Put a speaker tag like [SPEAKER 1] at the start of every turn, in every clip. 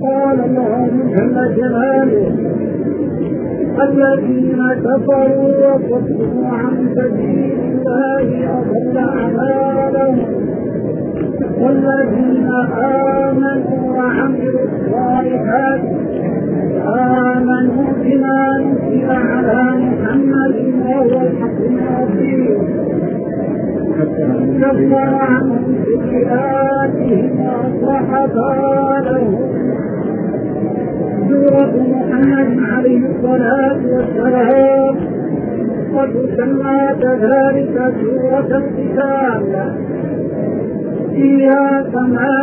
[SPEAKER 1] قال الله جل جلاله: الذين كفروا وصدوا عن سبيل الله أضل أعمالهم والذين آمنوا وعملوا الصالحات آمنوا بما نزل على محمد وهو الحق من ربهم كفر عنهم سيئاتهم وأصلح بالهم. سورة محمد عليه الصلاة والسلام قد سمى كذلك سورة القتال، فيها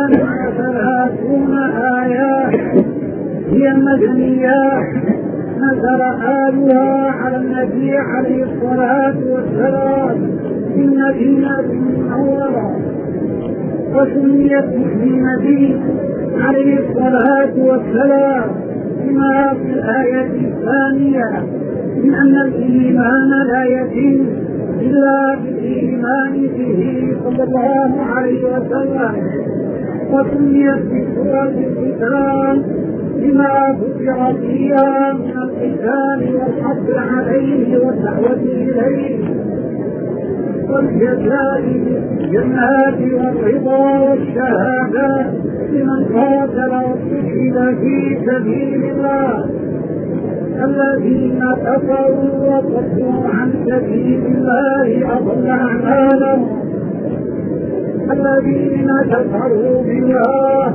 [SPEAKER 1] 38 آيات هي مدنيات نزل آلها على النبي عليه الصلاة والسلام في المدينة المنورة، وسميت باسم النبي عليه الصلاة والسلام بما في الآية الثانية من أن الإيمان لا يتم إلا بالإيمان به صلى الله عليه وسلم، وسميت بسورة القتال بما ذكر فيها من القتال والحث عليه والدعوة إليه والجزاء بالجنات والرضا والشهادة لمن قاتل واستشهد في سبيل الله. الذين كفروا وصدوا عن سبيل الله أضل أعمالهم. الذين كفروا بالله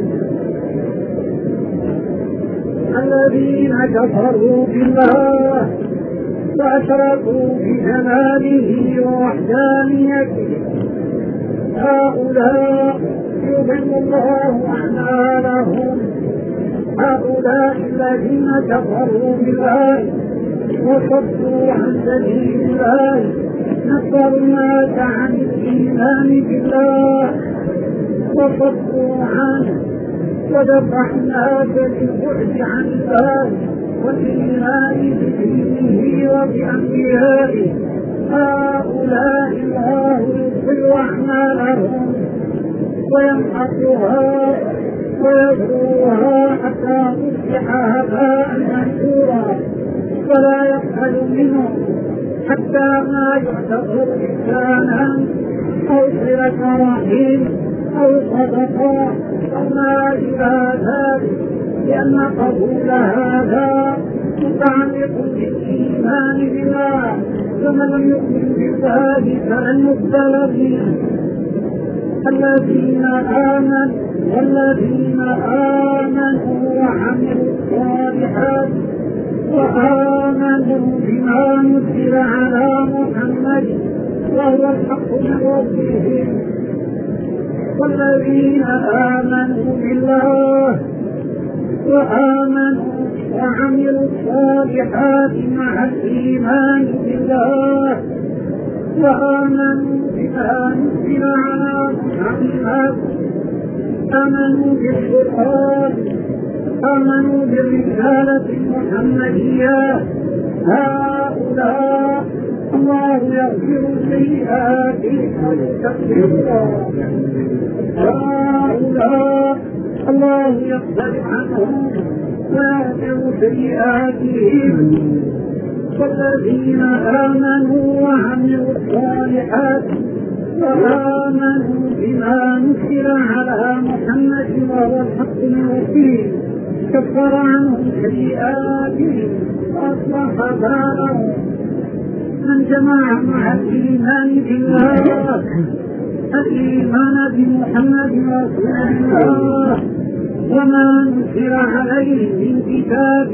[SPEAKER 1] وأشركوا بجلاله ووحدانيته هؤلاء يضل الله أعمالهم. هؤلاء الذين كفروا بالله وصدوا عن سبيل الله نصروا الناس عن الإيمان بالله وصدوا عنه ودفعوا الناس بالبعد عن الله والإيمان بدينه وبأنبيائه. هؤلاء الله يضل أعمالهم ويمحقها ويذروها حتى تصبح هباء منثورا ولا يقبل منه حتى ما يعتبر إحسانا أو صلة رحم أو صدقة أو ما إلى ذلك، لأن قبول هذا متعلق بالإيمان بالله، فمن لم يؤمن بالله فلن يقبل منه. الذين آمنوا وعملوا الصالحات وآمنوا بما نزل على محمد وهو الحق من ربهم. والذين آمنوا بالله وآمنوا وعملوا الصالحات مع الإيمان بالله وآمنوا بما نزل على محمد آمنوا بالقرآن آمنوا بالرسالة المحمدية. هؤلاء الله يغفر سيئاتهم ويكفرها. هؤلاء الله يقبل عنهم ويغفر سيئاتهم. والذين آمنوا وعملوا الصالحات وآمنوا بما نزل على محمد وهو الحق من ربهم كفر عنهم سيئاتهم وأصلح بالهم. من جمع مع الإيمان بالله الإيمان بمحمد رسول الله وما نزل عليه من كتاب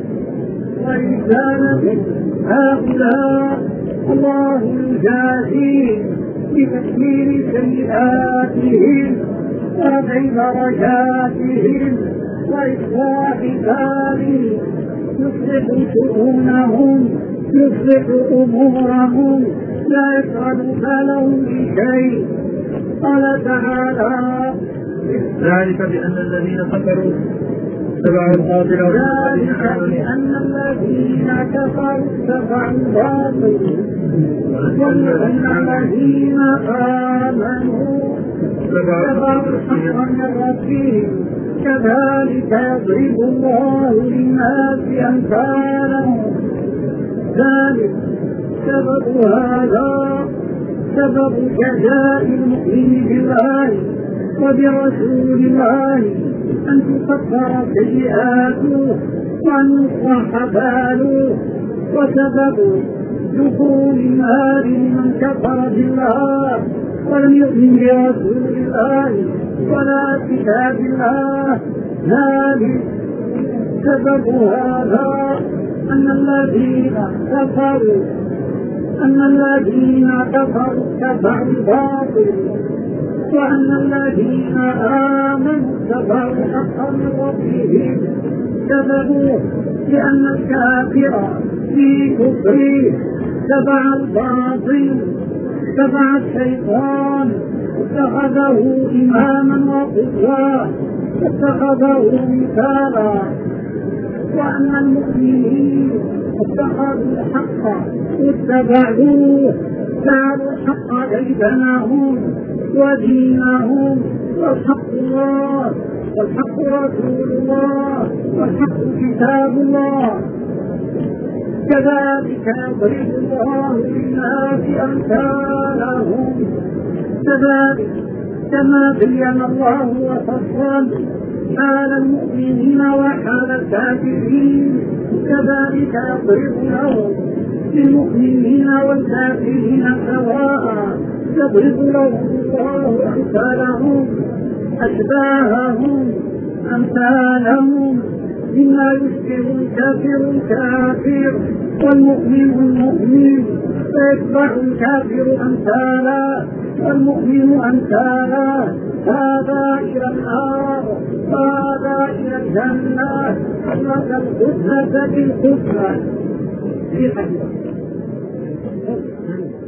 [SPEAKER 1] ورسالة، هؤلاء الله يجازيهم بتكفير سيئاتهم ورفع درجاتهم وإصلاح بالهم، يصلح شؤونهم يصلح أمورهم لا يفعل بالهم بشيء. قال تعالى:
[SPEAKER 2] ذلك بأن الذين كفروا اتبعوا الباطل
[SPEAKER 1] لأن الذين كفروا اتبعوا الباطل وأن الذين آمنوا اتبعوا الحق من ربهم كذلك يضرب الله للناس أمثالهم. ذلك سبب هذا سبب جزاء المؤمن بالله وبرسول الله أن تكفر سيئاته وأن يصلح باله، وسبب دخول النار من كفر بالله ولم يؤمن برسول الله ولا كتاب الله. ذلك سبب هذا أن الذين كفروا اتبعوا الباطل، وأن الذين آمنوا اتبعوا الحق من ربهم. سببوه لأن الكافر في كفره اتبع الباطل، اتبع الشيطان، اتخذه إماما وقدوة، اتخذه مثالا. وأن المؤمنين اتخذوا الحق واتبعوه، جعلوا الحق ديدنهم ودينهم، والحق الله والحق رسول الله والحق كتاب الله. كذلك يضرب الله للناس أمثالهم. كذلك كما بين الله وفصل حال المؤمنين وحال الكافرين، كذلك يضرب لهم للمؤمنين والكافرين سواء، يضرب لهم الله أمثالهم أشباههم أمثالهم، مما يشبه الكافر الكافر والمؤمن المؤمن، فيتبع الكافر أمثالا والمؤمن أمثالا، هذا إلى النار وهذا إلى الجنة، حرك القدرة بالقدرة في حديث.